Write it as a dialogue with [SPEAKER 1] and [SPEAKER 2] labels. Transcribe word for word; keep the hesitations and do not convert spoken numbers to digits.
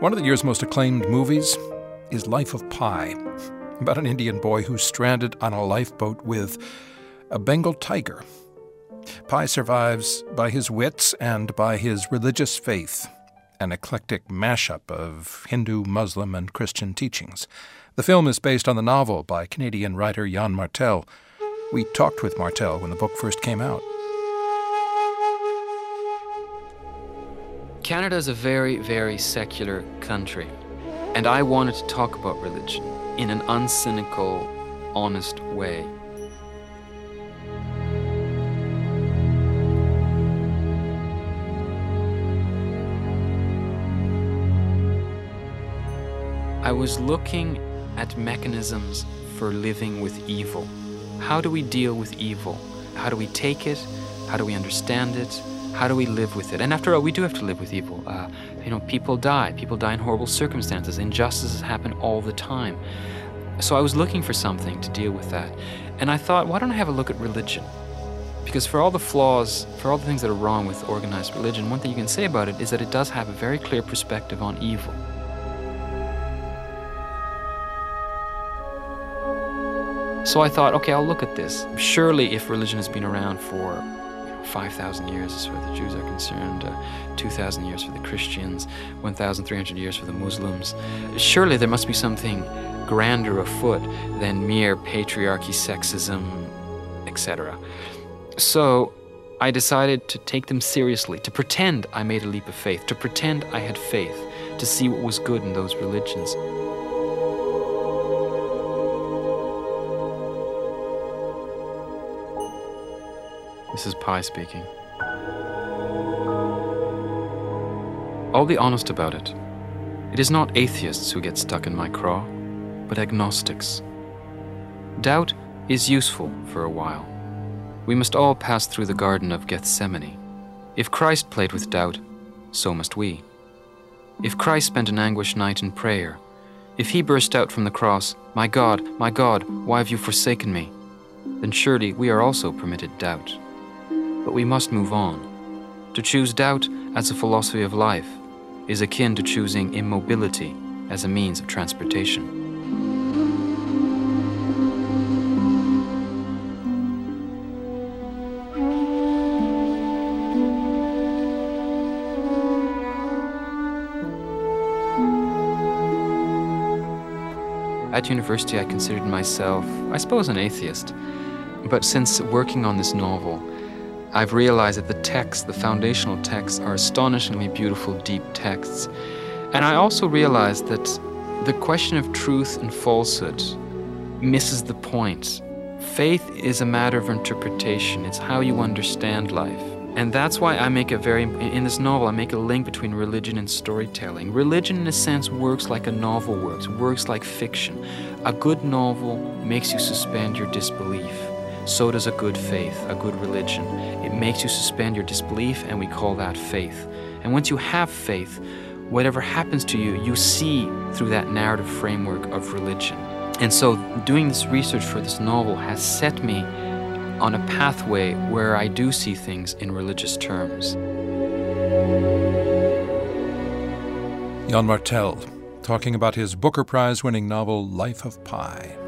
[SPEAKER 1] One of the year's most acclaimed movies is Life of Pi, about an Indian boy who's stranded on a lifeboat with a Bengal tiger. Pi survives by his wits and by his religious faith, an eclectic mashup of Hindu, Muslim, and Christian teachings. The film is based on the novel by Canadian writer Yann Martel. We talked with Martel when the book first came out.
[SPEAKER 2] Canada is a very, very secular country, and I wanted to talk about religion in an uncynical, honest way. I was looking at mechanisms for living with evil. How do we deal with evil? How do we take it? How do we understand it? How do we live with it? And after all, we do have to live with evil. Uh, you know, people die. People die in horrible circumstances. Injustices happen all the time. So I was looking for something to deal with that. And I thought, why don't I have a look at religion? Because for all the flaws, for all the things that are wrong with organized religion, one thing you can say about it is that it does have a very clear perspective on evil. So I thought, okay, I'll look at this. Surely if religion has been around for five thousand years as far as the Jews are concerned, uh, two thousand years for the Christians, one thousand three hundred years for the Muslims. Surely there must be something grander afoot than mere patriarchy, sexism, et cetera. So I decided to take them seriously, to pretend I made a leap of faith, to pretend I had faith, to see what was good in those religions. This is Pi speaking. I'll be honest about it. It is not atheists who get stuck in my craw, but agnostics. Doubt is useful for a while. We must all pass through the Garden of Gethsemane. If Christ played with doubt, so must we. If Christ spent an anguished night in prayer, if he burst out from the cross, "My God, my God, why have you forsaken me?" then surely we are also permitted doubt. But we must move on. To choose doubt as a philosophy of life is akin to choosing immobility as a means of transportation. At university, I considered myself, I suppose, an atheist. But since working on this novel, I've realized that the texts, the foundational texts, are astonishingly beautiful, deep texts. And I also realized that the question of truth and falsehood misses the point. Faith is a matter of interpretation. It's how you understand life. And that's why I make a very, in this novel, I make a link between religion and storytelling. Religion, in a sense, works like a novel works, works like fiction. A good novel makes you suspend your disbelief. So does a good faith, a good religion. It makes you suspend your disbelief, and we call that faith. And once you have faith, whatever happens to you, you see through that narrative framework of religion. And so doing this research for this novel has set me on a pathway where I do see things in religious terms.
[SPEAKER 1] Yann Martel, talking about his Booker Prize-winning novel Life of Pi.